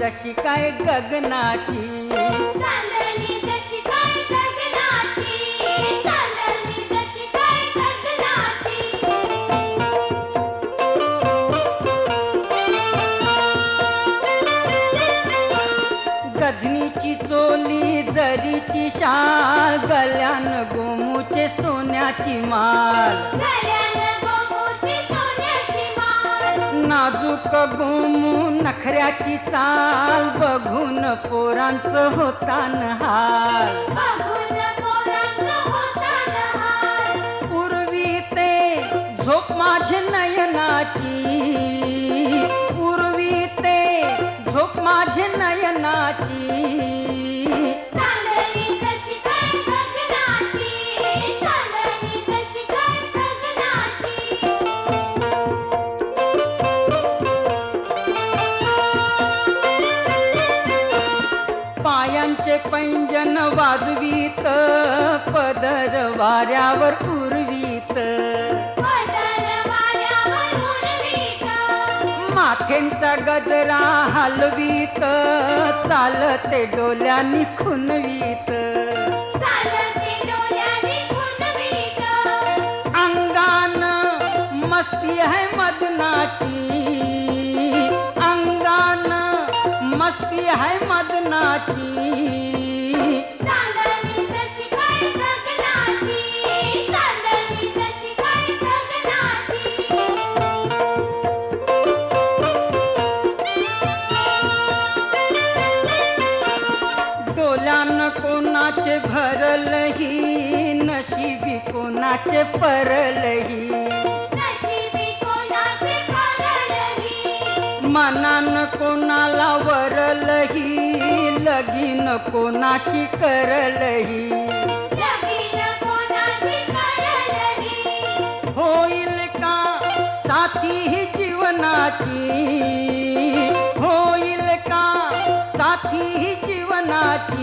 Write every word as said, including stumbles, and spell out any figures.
जशी काय गगनाची, चांदणी जशी काय गगनाची, चांदणी जशी काय गगनाची. गजनीची चोली जरीची शाल, गल्यान गोमूचे सोन्याची माल, गल्यानं गोमूची सोन्याची माळ. नाजूक गोमू नखऱ्याची चाल, बघून पोरांचं होतान हाल. बघून पोरांचं होतान हाल. पूर्वी ते झोप माझी नयनाची, पूर्वी ते झोप माझी नयनाची. चांदणी जशी काय गगनाची, चांदणी जशी काय गगनाची. पायांचे पैंजन वाजवीत, पदर वाऱ्यावर उर्वीत, पदर वाऱ्यावर उडवीत. माथेंचा गजरा हलवीत, चालते डोल्यानी खुनवीत. चालते डोल्याने खुणवीत. अंगान मस्ती है मदनाची, अंगान मस्ती है मदनाची. चांदणी जशी काय गगनाची, चांदणी जशी काय गगनाची. डोल्यान कोणाचे भरलही, नशिबी कोणाचे परलही. नशिबी कोणाचे भरलही, मनान कोणाला वरलही, लगीन कोणाशी करलही. लगीन कोणाशी करलही. होईल का साथी ही जीवनाची, होईल का साथी ही जीवनाची.